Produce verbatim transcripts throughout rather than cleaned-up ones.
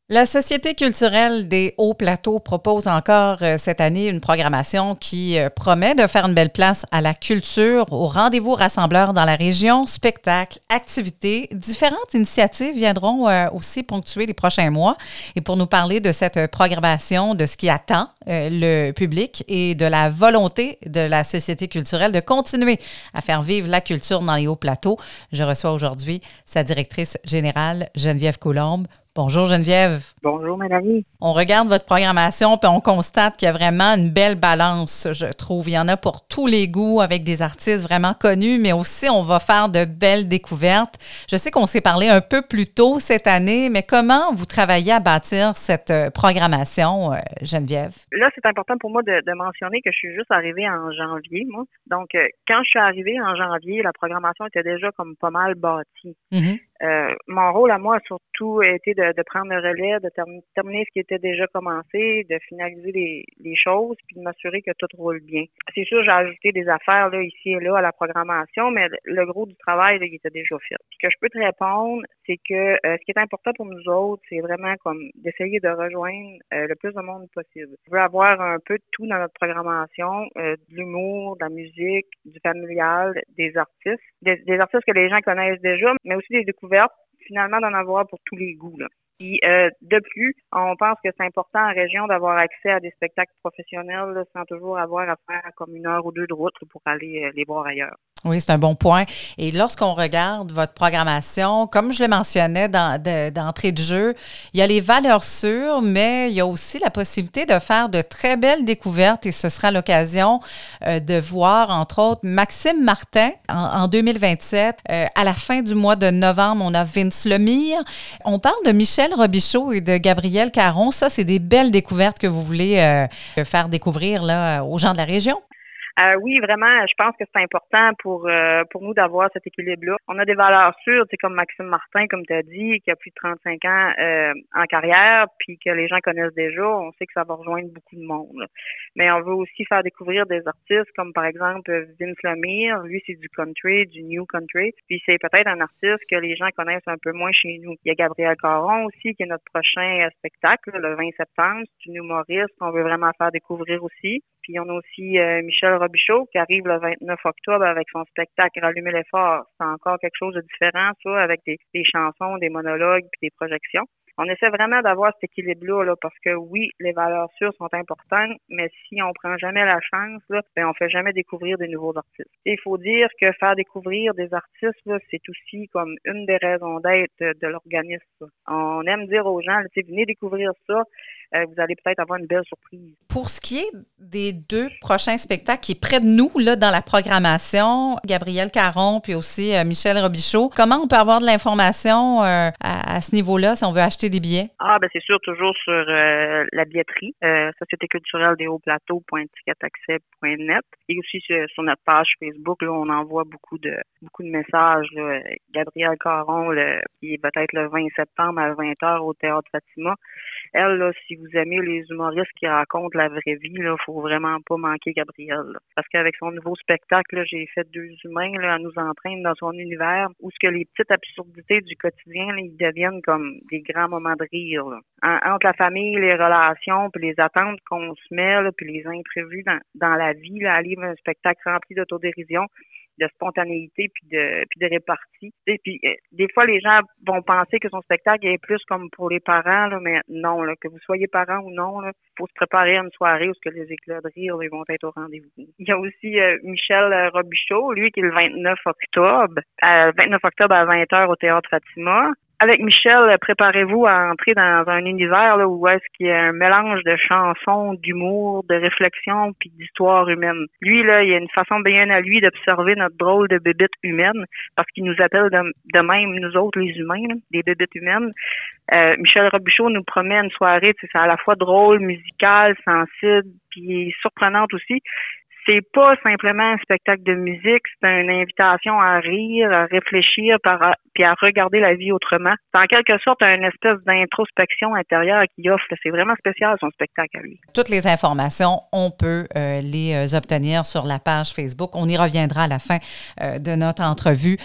La Société culturelle des Hauts-Plateaux propose encore euh, cette année une programmation qui euh, promet de faire une belle place à la culture, aux rendez-vous rassembleurs dans la région, spectacles, activités. Différentes initiatives viendront euh, aussi ponctuer les prochains mois. Et pour nous parler de cette programmation, de ce qui attend euh, le public et de la volonté de la Société culturelle de continuer à faire vivre la culture dans les Hauts-Plateaux, je reçois aujourd'hui sa directrice générale, Geneviève Coulombe. Bonjour Geneviève. Bonjour Mélanie. On regarde votre programmation puis on constate qu'il y a vraiment une belle balance, je trouve. Il y en a pour tous les goûts avec des artistes vraiment connus, mais aussi on va faire de belles découvertes. Je sais qu'on s'est parlé un peu plus tôt cette année, mais comment vous travaillez à bâtir cette programmation, Geneviève? Là, c'est important pour moi de, de mentionner que je suis juste arrivée en janvier, moi. Donc, quand je suis arrivée en janvier, la programmation était déjà comme pas mal bâtie. Mm-hmm. Euh, mon rôle à moi a surtout été de, de prendre le relais, de term- terminer ce qui était déjà commencé, de finaliser les, les choses, puis de m'assurer que tout roule bien. C'est sûr, j'ai ajouté des affaires là ici et là à la programmation, mais le gros du travail, là, il était déjà fait. Ce que je peux te répondre, c'est que euh, ce qui est important pour nous autres, c'est vraiment comme d'essayer de rejoindre euh, le plus de monde possible. On veut avoir un peu de tout dans notre programmation, euh, de l'humour, de la musique, du familial, des artistes, des, des artistes que les gens connaissent déjà, mais aussi des découvertes, finalement d'en avoir pour tous les goûts, là. Puis, euh, de plus, on pense que c'est important en région d'avoir accès à des spectacles professionnels là, sans toujours avoir à faire comme une heure ou deux de route là, pour aller euh, les voir ailleurs. Oui, c'est un bon point. Et lorsqu'on regarde votre programmation, comme je le mentionnais dans, de, d'entrée de jeu, il y a les valeurs sûres, mais il y a aussi la possibilité de faire de très belles découvertes et ce sera l'occasion euh, de voir, entre autres, Maxime Martin en, en deux mille vingt-sept. Euh, à la fin du mois de novembre, on a Vince Lemire. On parle de Michel Robichaud et de Gabriel Caron. Ça, c'est des belles découvertes que vous voulez euh, faire découvrir là, aux gens de la région. Euh, oui, vraiment, je pense que c'est important pour euh, pour nous d'avoir cet équilibre-là. On a des valeurs sûres, c'est comme Maxime Martin, comme tu as dit, qui a plus de trente-cinq ans euh, en carrière, puis que les gens connaissent déjà, on sait que ça va rejoindre beaucoup de monde. Là. Mais on veut aussi faire découvrir des artistes comme par exemple Vince Lemire, lui c'est du country, du new country, puis c'est peut-être un artiste que les gens connaissent un peu moins chez nous. Il y a Gabriel Caron aussi, qui est notre prochain euh, spectacle, là, le vingt septembre, c'est une humoriste qu'on veut vraiment faire découvrir aussi. Puis on a aussi euh, Michel Robichaud qui arrive le vingt-neuf octobre avec son spectacle Rallumer l'effort. C'est encore quelque chose de différent, ça, avec des, des chansons, des monologues puis des projections. On essaie vraiment d'avoir cet équilibre-là, là, parce que oui, les valeurs sûres sont importantes, mais si on prend jamais la chance, là, ben on fait jamais découvrir des nouveaux artistes. Et il faut dire que faire découvrir des artistes, là, c'est aussi comme une des raisons d'être de, de l'organisme. Là. On aime dire aux gens, là, venez découvrir ça. Euh, vous allez peut-être avoir une belle surprise. Pour ce qui est des deux prochains spectacles qui est près de nous là, dans la programmation, Gabriel Caron puis aussi euh, Michel Robichaud, comment on peut avoir de l'information euh, à, à ce niveau-là si on veut acheter des billets? Ah, ben c'est sûr, toujours sur euh, la billetterie, euh, Société culturelle des Hauts-Plateaux point ticketaccès point net et aussi sur, sur notre page Facebook, là, on envoie beaucoup de beaucoup de messages. Là. Gabriel Caron, le, qui va être le vingt septembre à vingt heures au Théâtre Fatima. Elle, là, si vous aimez les humoristes qui racontent la vraie vie, il faut vraiment pas manquer Gabrielle. Là. Parce qu'avec son nouveau spectacle, là, j'ai fait deux humains là, à nous entraîner dans son univers où ce que les petites absurdités du quotidien, là, ils deviennent comme des grands moments de rire. Là. En, entre la famille, les relations, puis les attentes qu'on se met, là, puis les imprévus dans, dans la vie, là, aller vers un spectacle rempli d'autodérision, de spontanéité puis de puis de répartie. Et puis euh, des fois les gens vont penser que son spectacle est plus comme pour les parents là, mais non là, que vous soyez parents ou non là, faut se préparer à une soirée où ce que les éclats de rire ils vont être au rendez-vous. Il y a aussi euh, Michel Robichaud, lui qui est le vingt-neuf octobre, euh, vingt-neuf octobre à vingt heures au Théâtre Fatima. Avec Michel, préparez-vous à entrer dans un univers là, où est-ce qu'il y a un mélange de chansons, d'humour, de réflexion puis d'histoire humaine. Lui, là, il y a une façon bien à lui d'observer notre drôle de bébête humaine parce qu'il nous appelle de, de même, nous autres, les humains, là, des bébêtes humaines. Euh, Michel Robichaud nous promet une soirée, c'est à la fois drôle, musicale, sensible puis surprenante aussi. C'est pas simplement un spectacle de musique, c'est une invitation à rire, à réfléchir, par, puis à regarder la vie autrement. C'est en quelque sorte une espèce d'introspection intérieure qu'il offre. C'est vraiment spécial son spectacle à lui. Toutes les informations, on peut euh, les obtenir sur la page Facebook. On y reviendra à la fin euh, de notre entrevue.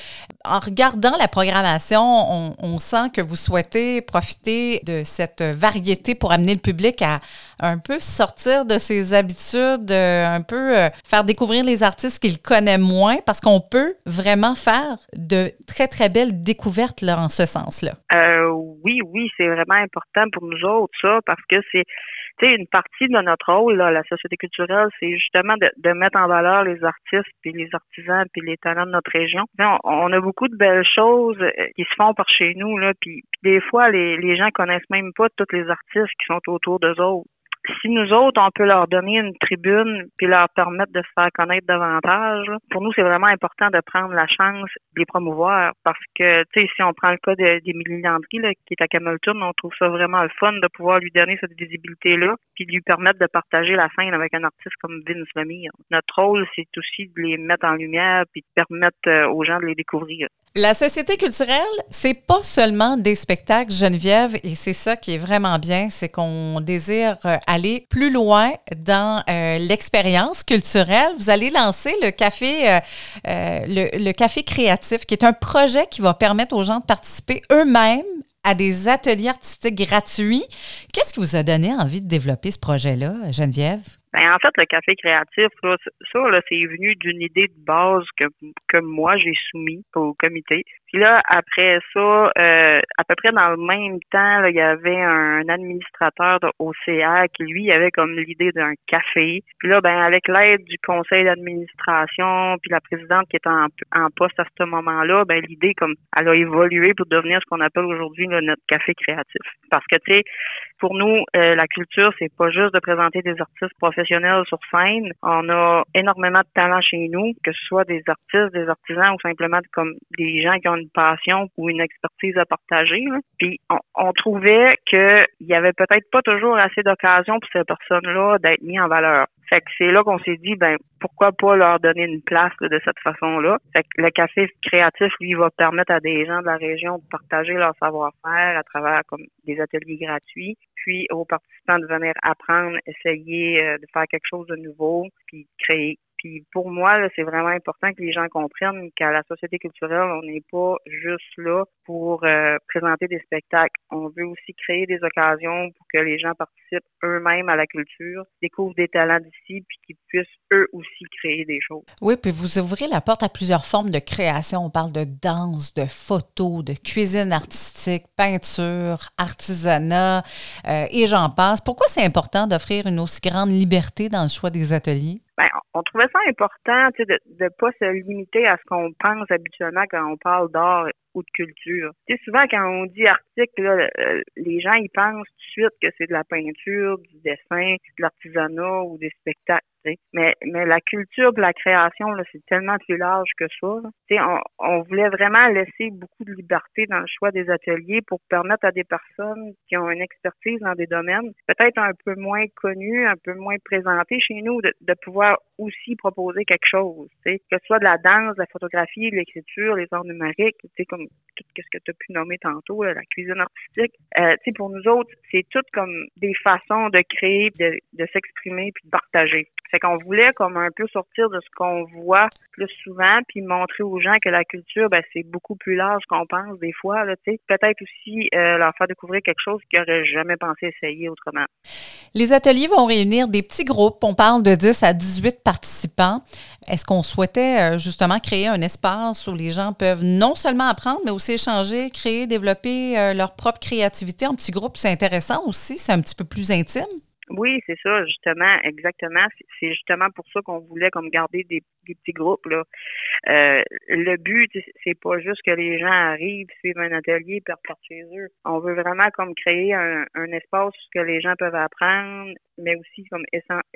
En regardant la programmation, on, on sent que vous souhaitez profiter de cette variété pour amener le public à un peu sortir de ses habitudes, euh, un peu euh, faire découvrir les artistes qu'il connaît moins, parce qu'on peut vraiment faire de très, très belles découvertes là, en ce sens-là. Euh, oui, oui, c'est vraiment important pour nous autres, ça, parce que c'est tu sais, une partie de notre rôle, là, la société culturelle, c'est justement de, de mettre en valeur les artistes, puis les artisans, puis les talents de notre région. On, on a beaucoup de belles choses qui se font par chez nous, là, puis, puis des fois, les, les gens connaissent même pas tous les artistes qui sont autour d'eux autres. Si nous autres, on peut leur donner une tribune puis leur permettre de se faire connaître davantage, là, pour nous, c'est vraiment important de prendre la chance de les promouvoir parce que, tu sais, si on prend le cas de- d'Émilie Landry, là, qui est à Camelton, on trouve ça vraiment le fun de pouvoir lui donner cette visibilité-là puis de lui permettre de partager la scène avec un artiste comme Vince Lemire. Notre rôle, c'est aussi de les mettre en lumière puis de permettre euh, aux gens de les découvrir. La société culturelle, c'est pas seulement des spectacles, Geneviève, et c'est ça qui est vraiment bien, c'est qu'on désire euh, aller plus loin dans euh, l'expérience culturelle. Vous allez lancer le café, euh, euh, le, le café créatif, qui est un projet qui va permettre aux gens de participer eux-mêmes à des ateliers artistiques gratuits. Qu'est-ce qui vous a donné envie de développer ce projet-là, Geneviève? Ben, en fait, le café créatif, là, c- ça, là, c'est venu d'une idée de base que, que moi, j'ai soumis au comité. Puis là, après ça, euh, à peu près dans le même temps, là, il y avait un administrateur de O C R qui, lui, avait comme l'idée d'un café. Puis là, ben, avec l'aide du conseil d'administration, puis la présidente qui était en, en poste à ce moment-là, ben, l'idée, comme, elle a évolué pour devenir ce qu'on appelle aujourd'hui, là, notre café créatif. Parce que, tu sais, pour nous, euh, la culture, c'est pas juste de présenter des artistes professionnels sur scène. On a énormément de talent chez nous, que ce soit des artistes, des artisans ou simplement comme des gens qui ont une passion ou une expertise à partager, là. Puis on, on trouvait qu'il y avait peut-être pas toujours assez d'occasions pour ces personnes-là d'être mis en valeur. Fait que c'est là qu'on s'est dit, ben pourquoi pas leur donner une place là, de cette façon-là. Fait que le café créatif, lui, va permettre à des gens de la région de partager leur savoir-faire à travers comme des ateliers gratuits, puis aux participants de venir apprendre, essayer euh, de faire quelque chose de nouveau, puis créer. Puis pour moi, là, c'est vraiment important que les gens comprennent qu'à la société culturelle, on n'est pas juste là pour euh, présenter des spectacles. On veut aussi créer des occasions pour que les gens participent eux-mêmes à la culture, découvrent des talents d'ici, puis qu'ils puissent eux aussi créer des choses. Oui, puis vous ouvrez la porte à plusieurs formes de création. On parle de danse, de photo, de cuisine artistique, peinture, artisanat, euh, et j'en passe. Pourquoi c'est important d'offrir une aussi grande liberté dans le choix des ateliers? Ben, on trouvait ça important, tu sais, de ne pas se limiter à ce qu'on pense habituellement quand on parle d'art ou de culture. Tu sais, souvent, quand on dit artistique, là, euh, les gens, ils pensent tout de suite que c'est de la peinture, du dessin, de l'artisanat ou des spectacles. Tu sais. Mais, mais la culture et la création, là, c'est tellement plus large que ça. Là. Tu sais, on, on voulait vraiment laisser beaucoup de liberté dans le choix des ateliers pour permettre à des personnes qui ont une expertise dans des domaines peut-être un peu moins connus, un peu moins présentés chez nous, de, de pouvoir aussi proposer quelque chose. Tu sais, que ce soit de la danse, de la photographie, de l'écriture, les arts numériques, tu sais, comme tout ce que tu as pu nommer tantôt, là, la cuisine artistique. Euh, tu sais, pour nous autres, c'est tout comme des façons de créer, de, de s'exprimer puis de partager. Fait qu'on voulait comme un peu sortir de ce qu'on voit plus souvent puis montrer aux gens que la culture, ben, c'est beaucoup plus large qu'on pense des fois, là, tu sais. Peut-être aussi euh, leur faire découvrir quelque chose qu'ils n'auraient jamais pensé essayer autrement. Les ateliers vont réunir des petits groupes. On parle de dix à dix-huit participants. Est-ce qu'on souhaitait euh, justement créer un espace où les gens peuvent non seulement apprendre, mais aussi échanger, créer, développer euh, leur propre créativité en petits groupes? C'est intéressant aussi, c'est un petit peu plus intime. Oui, c'est ça, justement, exactement. C'est c'est justement pour ça qu'on voulait comme garder des, des petits groupes, là. Euh, le but, c'est pas juste que les gens arrivent, suivent un atelier puis repartent chez eux. On veut vraiment comme créer un, un espace où que les gens peuvent apprendre, mais aussi comme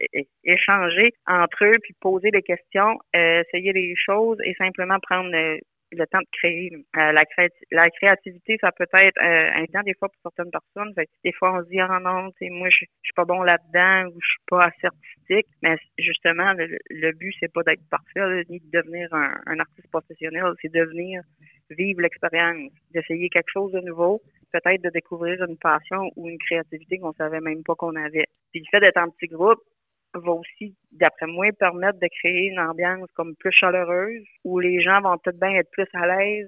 échanger entre eux puis poser des questions, euh, essayer des choses et simplement prendre euh, le temps de créer. Euh, la, créati- la créativité, ça peut être euh, intense des fois pour certaines personnes. Fait que des fois, on se dit, ah non, tu sais, moi, je, je suis pas bon là-dedans ou je suis pas assez artistique. Mais justement, le, le but, c'est pas d'être parfait, là, ni de devenir un, un artiste professionnel. C'est de venir vivre l'expérience, d'essayer quelque chose de nouveau, peut-être de découvrir une passion ou une créativité qu'on savait même pas qu'on avait. Puis le fait d'être en petit groupe va aussi, d'après moi, permettre de créer une ambiance comme plus chaleureuse, où les gens vont peut-être bien être plus à l'aise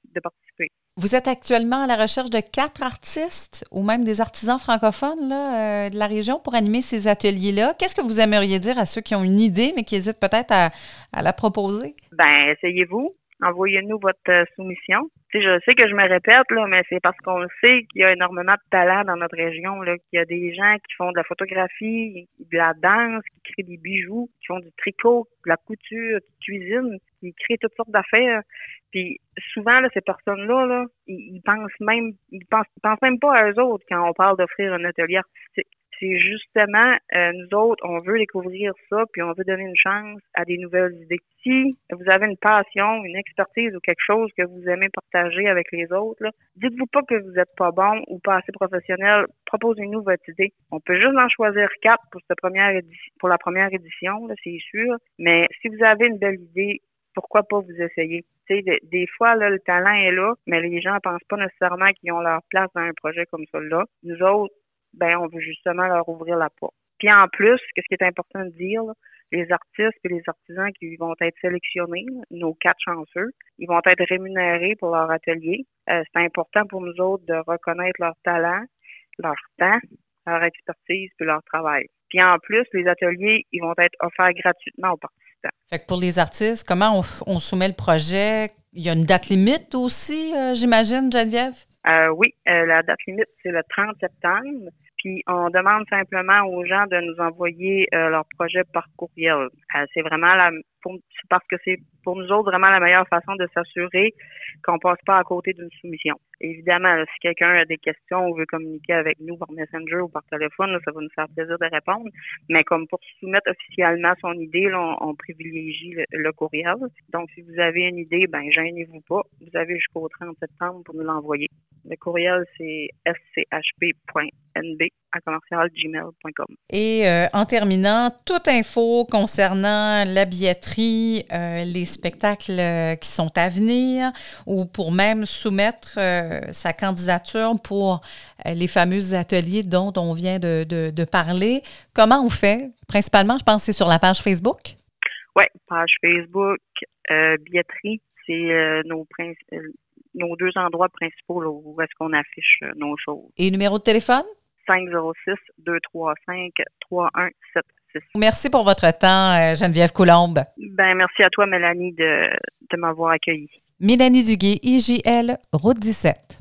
de participer. Vous êtes actuellement à la recherche de quatre artistes ou même des artisans francophones là, euh, de la région pour animer ces ateliers-là. Qu'est-ce que vous aimeriez dire à ceux qui ont une idée, mais qui hésitent peut-être à, à la proposer? Ben, essayez-vous. Envoyez-nous votre euh, soumission. Tu sais, je sais que je me répète, là, mais c'est parce qu'on le sait qu'il y a énormément de talent dans notre région, là, qu'il y a des gens qui font de la photographie, de la danse, qui créent des bijoux, qui font du tricot, de la couture, qui cuisinent, qui créent toutes sortes d'affaires. Puis souvent, là, ces personnes-là, là, ils, ils pensent même, ils pensent, ils pensent même pas à eux autres quand on parle d'offrir un atelier artistique. C'est justement, euh, nous autres, on veut découvrir ça, puis on veut donner une chance à des nouvelles idées. Si vous avez une passion, une expertise ou quelque chose que vous aimez partager avec les autres, là, dites-vous pas que vous êtes pas bon ou pas assez professionnel. Proposez-nous votre idée. On peut juste en choisir quatre pour cette première édition, pour la première édition, là, c'est sûr. Mais si vous avez une belle idée, pourquoi pas vous essayer? Tu sais, des, des fois, là, le talent est là, mais les gens pensent pas nécessairement qu'ils ont leur place dans un projet comme celui-là. Nous autres, ben, on veut justement leur ouvrir la porte. Puis en plus, ce qui est important de dire, là, les artistes et les artisans qui vont être sélectionnés, là, nos quatre chanceux, ils vont être rémunérés pour leur atelier. Euh, c'est important pour nous autres de reconnaître leur talent, leur temps, leur expertise puis leur travail. Puis en plus, les ateliers, ils vont être offerts gratuitement aux participants. Fait que pour les artistes, comment on, on soumet le projet? Il y a une date limite aussi, euh, j'imagine, Geneviève? Euh, oui, euh, la date limite, c'est le trente septembre. Puis on demande simplement aux gens de nous envoyer euh, leur projet par courriel. Euh, c'est vraiment la pour, c'est parce que c'est pour nous autres vraiment la meilleure façon de s'assurer qu'on passe pas à côté d'une soumission. Évidemment, là, si quelqu'un a des questions ou veut communiquer avec nous par Messenger ou par téléphone, là, ça va nous faire plaisir de répondre. Mais comme pour soumettre officiellement son idée, là, on, on privilégie le, le courriel. Donc, si vous avez une idée, ben gênez-vous pas. Vous avez jusqu'au trente septembre pour nous l'envoyer. Le courriel, c'est s c h p point n b à commercial gmail point com. Et euh, en terminant, toute info concernant la billetterie, euh, les spectacles euh, qui sont à venir ou pour même soumettre euh, sa candidature pour euh, les fameux ateliers dont on vient de, de, de parler, comment on fait? Principalement, je pense que c'est sur la page Facebook? Oui, page Facebook, euh, billetterie, c'est euh, nos principes. nos deux endroits principaux là, où est-ce qu'on affiche euh, nos choses. Et numéro de téléphone? cinq zéro six, deux trois cinq, trois un sept six. Merci pour votre temps, euh, Geneviève Coulombe. Ben, merci à toi, Mélanie, de, de m'avoir accueillie. Mélanie Duguay, I J L, Route dix-sept.